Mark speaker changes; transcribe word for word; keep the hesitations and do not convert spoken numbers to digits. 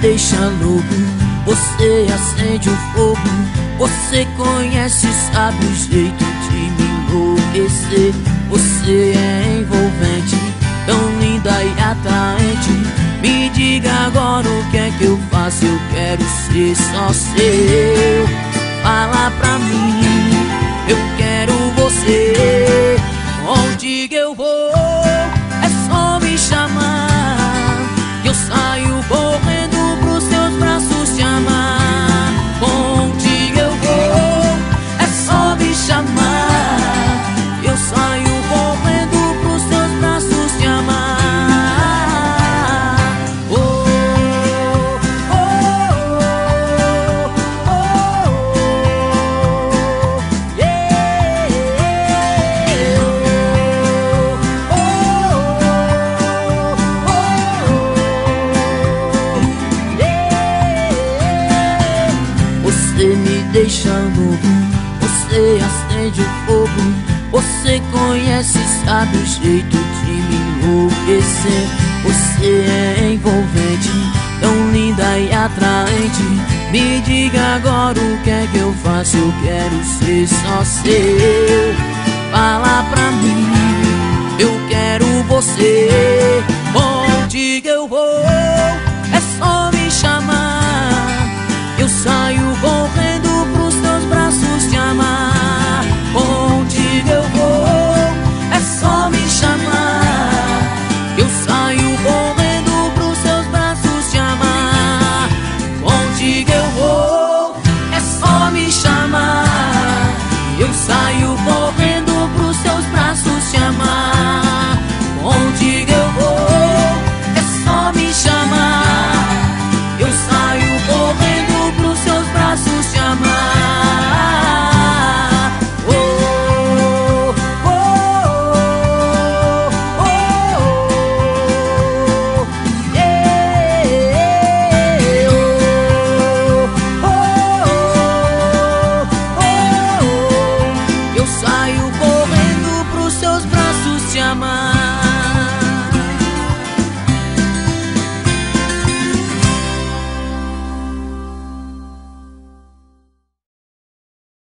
Speaker 1: deixa louco, você acende o fogo. Você conhece, sabe o jeito de me enlouquecer. Você é envolvente, tão linda e atraente. Me diga agora o que é que eu faço, eu quero ser só seu. Fala pra mim, eu quero você. Onde que eu vou, é só me chamar, que eu saio correndo pros seus braços te amar. Onde eu vou, é só me chamar, que eu saio correndo pros seus braços te amar. Oh, oh, oh, oh, yeah. Você me deixa louco, você acende o fogo. Você conhece, sabe o jeito de me enlouquecer. Você é envolvente, tão linda e atraente. Me diga agora o que é que eu faço, eu quero ser só seu. Fala pra mim, eu quero você.